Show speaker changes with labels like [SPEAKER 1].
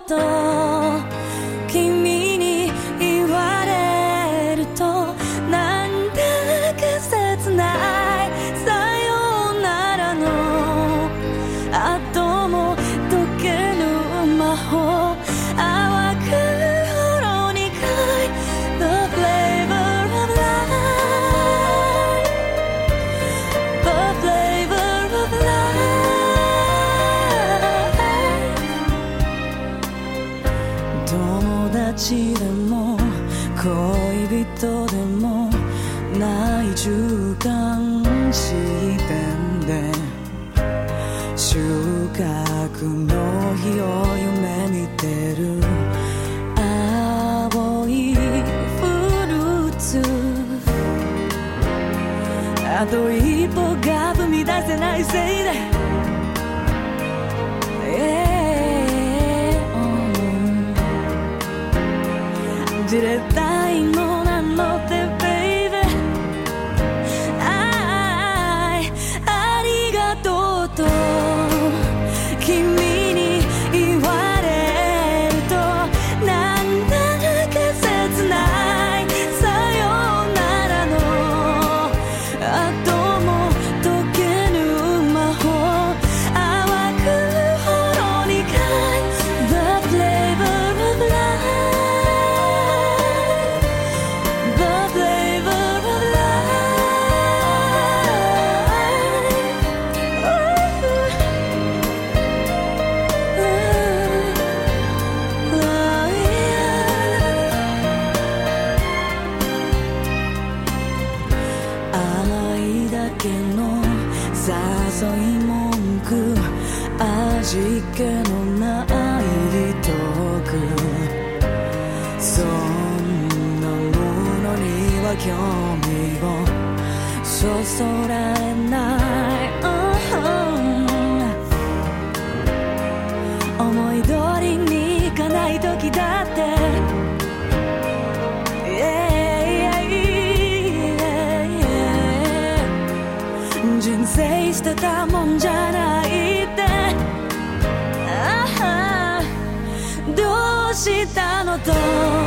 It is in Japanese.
[SPEAKER 1] と君に言われるとなんだか切ないさよならの後も解けぬ魔法淡くほろ苦い The flavor of life The flavor of life 友達でも恋人でもない中間地点で収穫の日を夢見てる青いフルーツあと一歩が踏み出せないせいでじれったいのなのって baby ありがとうと君に言われるとなんだか切ないさよならの後も解けぬ魔法淡くほろ苦い The flavor of life The flavor of life 愛だけの誘い文句味気のないトークそんなものには興味をそそられない、思い通りにいかない時だって、人生捨てたもんじゃないってどうしたのと